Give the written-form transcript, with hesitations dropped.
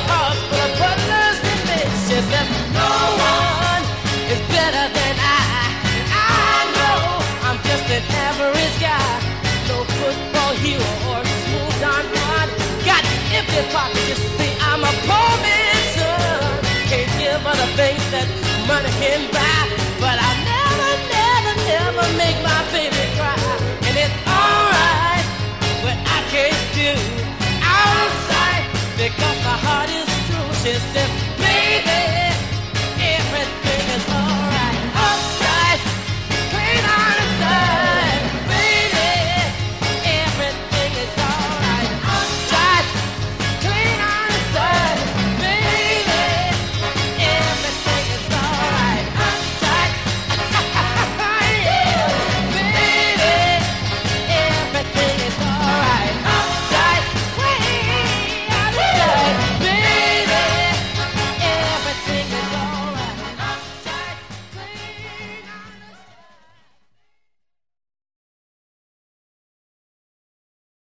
house full of butlers and maids. She says, no one is better than I know I'm just an average guy. No football hero or smooth Don Juan. Got empty pockets, you see, I'm a poor man's son. Can't give other things that money can buy. But I never make my baby cry. And it's alright what I can't do out of sight, because my heart is true. She says,